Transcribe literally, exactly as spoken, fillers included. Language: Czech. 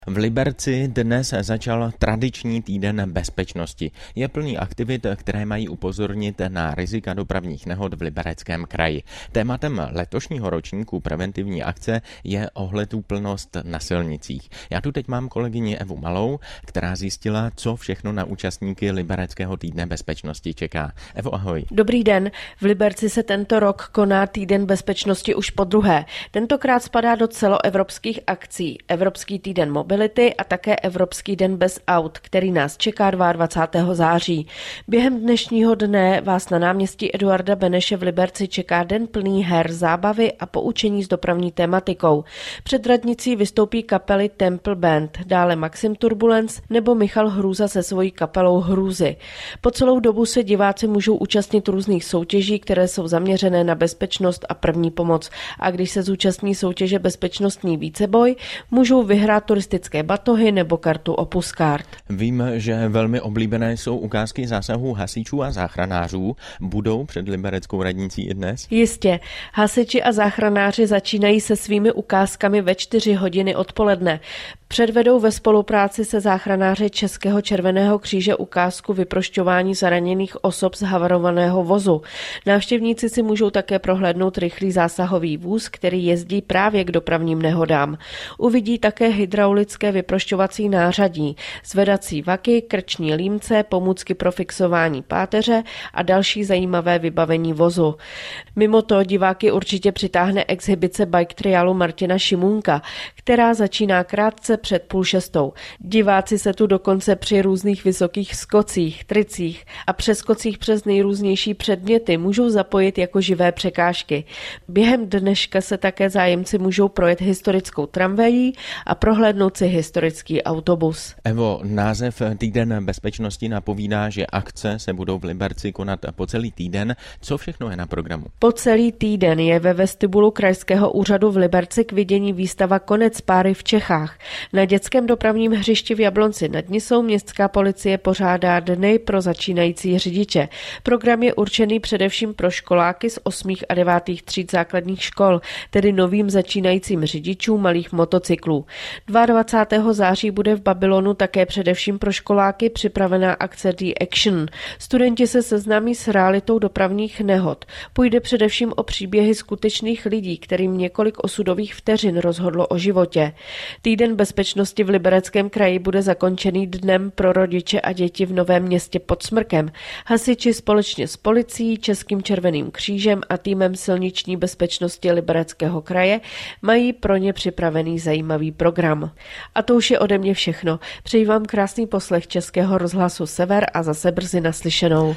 V Liberci dnes začal tradiční týden bezpečnosti. Je plný aktivit, které mají upozornit na rizika dopravních nehod v Libereckém kraji. Tématem letošního ročníku preventivní akce je ohleduplnost na silnicích. Já tu teď mám kolegyni Evu Malou, která zjistila, co všechno na účastníky Libereckého týdne bezpečnosti čeká. Evo, ahoj. Dobrý den. V Liberci se tento rok koná týden bezpečnosti už podruhé. Tentokrát spadá do celoevropských akcí Evropský týden mobility a také Evropský den bez aut, který nás čeká dvacátého druhého září. Během dnešního dne vás na náměstí Eduarda Beneše v Liberci čeká den plný her, zábavy a poučení s dopravní tematikou. Před radnicí vystoupí kapely Temple Band, dále Maxim Turbulence nebo Michal Hrůza se svojí kapelou Hrůzy. Po celou dobu se diváci můžou účastnit různých soutěží, které jsou zaměřené na bezpečnost a první pomoc. A když se zúčastní soutěže Bezpečnostní víceboj, můžou vyhrát turistické batohy nebo kartu Opus Card. Vím, že velmi oblíbené jsou ukázky zásahů hasičů a záchranářů. Budou před libereckou radnicí i dnes? Jistě. Hasiči a záchranáři začínají se svými ukázkami ve čtyři hodiny odpoledne. Předvedou ve spolupráci se záchranáři Českého červeného kříže ukázku vyprošťování zraněných osob z havarovaného vozu. Návštěvníci si můžou také prohlédnout rychlý zásahový vůz, který jezdí právě k dopravním nehodám. Uvidí také hydraulické vyprošťovací nářadí, zvedací vaky, krční límce, pomůcky pro fixování páteře a další zajímavé vybavení vozu. Mimo to diváky určitě přitáhne exhibice bike trialu Martina Šimůnka, která začíná krátce před půl šestou. Diváci se tu dokonce při různých vysokých skocích, tricích a přeskocích přes nejrůznější předměty můžou zapojit jako živé překážky. Během dneška se také zájemci můžou projet historickou tramvají a prohlédnout si historický autobus. Evo, název Týden bezpečnosti napovídá, že akce se budou v Liberci konat po celý týden. Co všechno je na programu? Po celý týden je ve vestibulu Krajského úřadu v Liberci k vidění výstava Konec páry v Čechách. Na dětském dopravním hřišti v Jablonci nad Nisou městská policie pořádá dny pro začínající řidiče. Program je určený především pro školáky z osmých a devátých tříd základních škol, tedy novým začínajícím řidičům malých motocyklů. dvacátého druhého září bude v Babylonu také především pro školáky připravená akce The Action. Studenti se seznámí s realitou dopravních nehod. Půjde především o příběhy skutečných lidí, kterým několik osudových vteřin rozhodlo o životě. Týden bezpečnosti v Libereckém kraji bude zakončený dnem pro rodiče a děti v Novém Městě pod Smrkem. Hasiči společně s policií, Českým červeným křížem a týmem silniční bezpečnosti Libereckého kraje mají pro ně připravený zajímavý program. A to už je ode mě všechno. Přeji vám krásný poslech Českého rozhlasu Sever a zase brzy naslyšenou.